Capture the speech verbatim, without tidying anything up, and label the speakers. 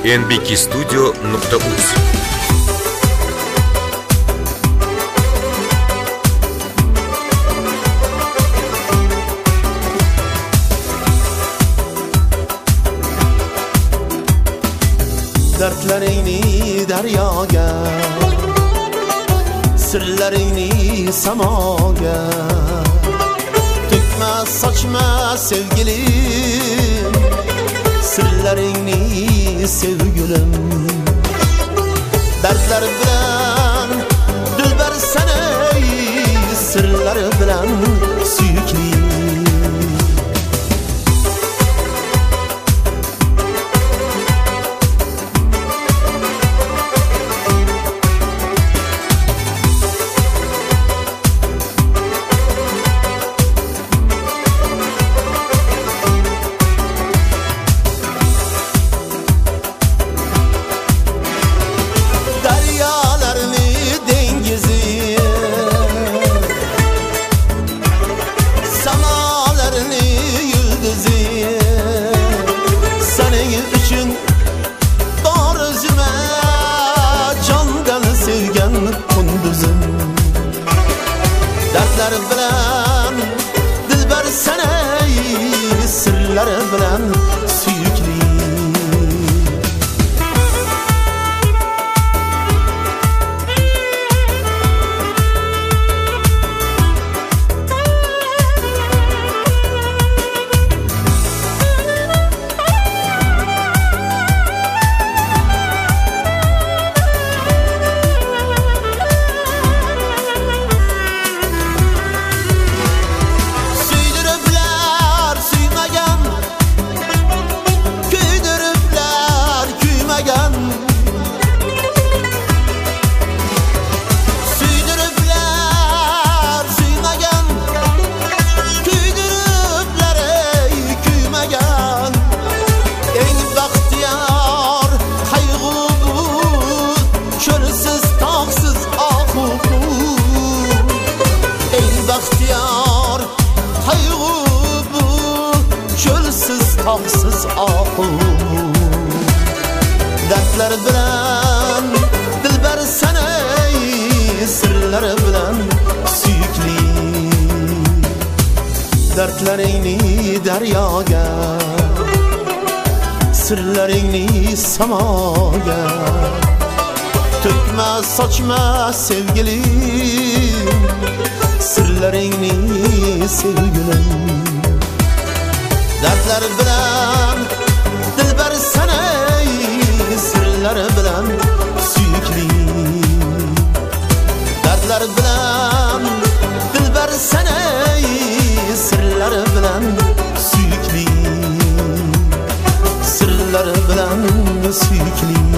Speaker 1: эн би ки studio nokta uz.
Speaker 2: Dertlerini deryaga, sirlerini samaga, dökme saçma sevgilim, sirlerini sevgilim. Dertler bilen dilber sene, sirler bilen süyükli. Dertler bilen dilber sene, sirler bilen süyükli. Taksız ahu, dertler bilen dilber sene, sirler bilen süyükli. Dertlerini deryaga, sirlerini samaga, dökme saçma sevgilim, sirlerini sevgilim. Dertler bilen dilber sene, sirler bilen süyükli. Dertler bilen dilber sene, sirler bilen süyükli. Sirler bilen süyükli.